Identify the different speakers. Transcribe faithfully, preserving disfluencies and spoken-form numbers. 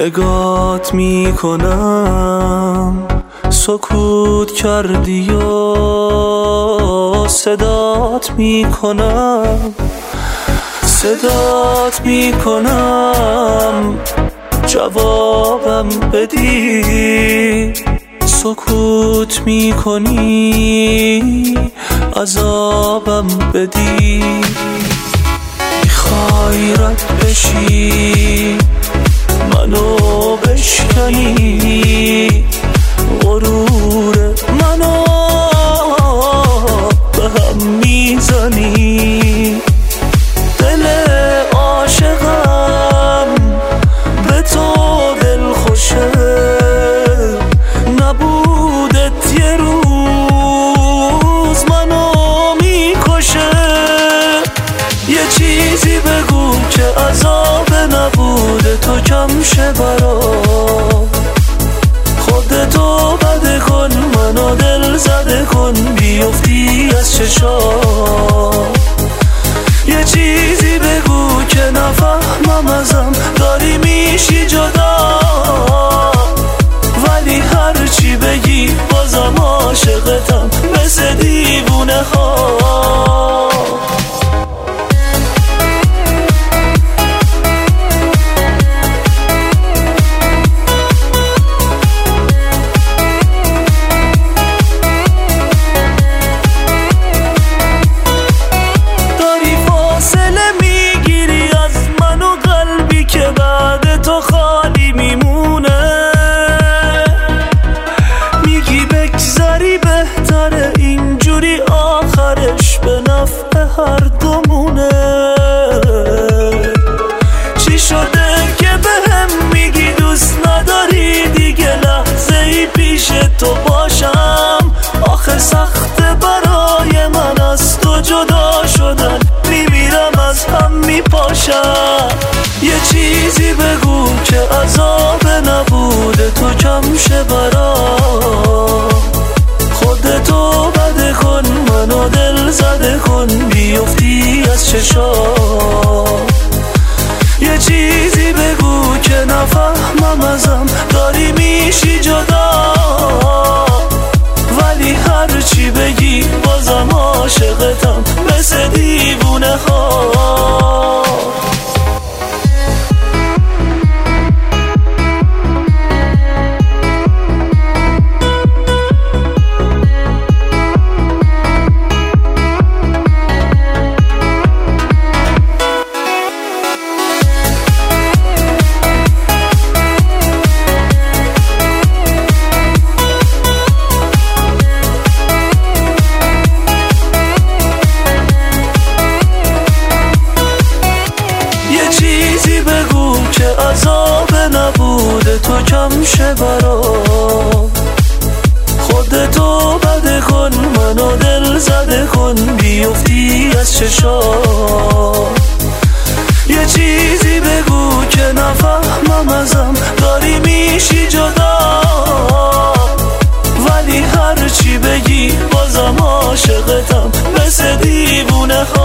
Speaker 1: نگات میکنم سکوت کردی و صدات میکنم صدات میکنم جوابم بدی سکوت میکنی عذابم بدی میخوای رد بشی منو بشکنی غرور منو به هم میزنی دل عاشقم به تو دل خوشه نبودت یه روز منو میکشه یه چیزی بگو که عذاب نبوده تو کم شه برام خودتو بده کن منو دل زده کن بیفتی از چشام یه چیزی بگو که نفهمم ازم داری میشی جدا ولی هر چی بگی بازم عاشقتم مثل دیوونه ها تو خالی میمونه میگی بگذری بهتره اینجوری آخرش به نفع هر دومونه چی شده که بهم میگی دوست نداری دیگه لحظه ای پیش تو باشم آخه سخته برای من از تو جدا شدن میمیرم از هم میپاشم یه چیزی بگو که عذاب نبوده تو کم شه برام خودتو بده کن منو دل زده کن بیفتی از چشام یه چیزی بگو که نفهمم ازم داری میشی جدا ولی هر چی بگی بازم عاشقتم مثل دیوونه ها که عذاب نبوده تو کم شه برام خودتو بده کن منو دل زده کن بیفتی از چشام یه چیزی بگو که نفهمم ازم داری میشی جدا ولی هر چی بگی بازم عاشقتم مثل دیوونه ها